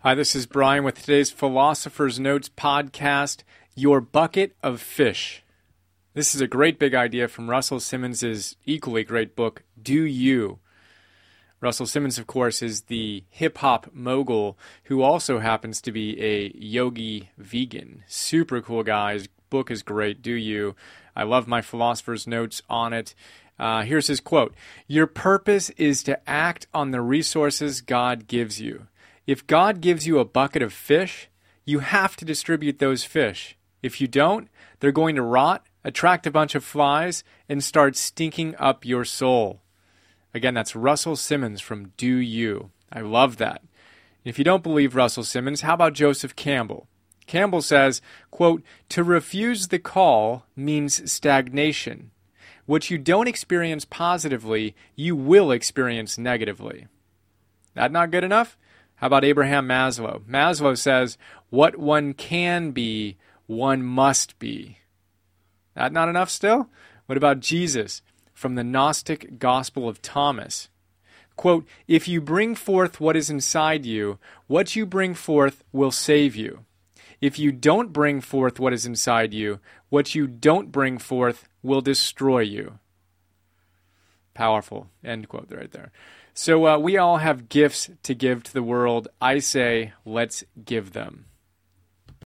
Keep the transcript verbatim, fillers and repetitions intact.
Hi, this is Brian with today's Philosopher's Notes podcast, Your Bucket of Fish. This is a great big idea from Russell Simmons' equally great book, Do You? Russell Simmons, of course, is the hip-hop mogul who also happens to be a yogi vegan. Super cool guy. His book is great, Do You? I love my Philosopher's Notes on it. Uh, here's his quote. Your purpose is to act on the resources God gives you. If God gives you a bucket of fish, you have to distribute those fish. If you don't, they're going to rot, attract a bunch of flies, and start stinking up your soul. Again, that's Russell Simmons from Do You. I love that. If you don't believe Russell Simmons, how about Joseph Campbell? Campbell says, quote, to refuse the call means stagnation. What you don't experience positively, you will experience negatively. That not good enough? How about Abraham Maslow? Maslow says, what one can be, one must be. That not enough still? What about Jesus from the Gnostic Gospel of Thomas? Quote, if you bring forth what is inside you, what you bring forth will save you. If you don't bring forth what is inside you, what you don't bring forth will destroy you. Powerful. End quote right there. So uh, we all have gifts to give to the world. I say, let's give them.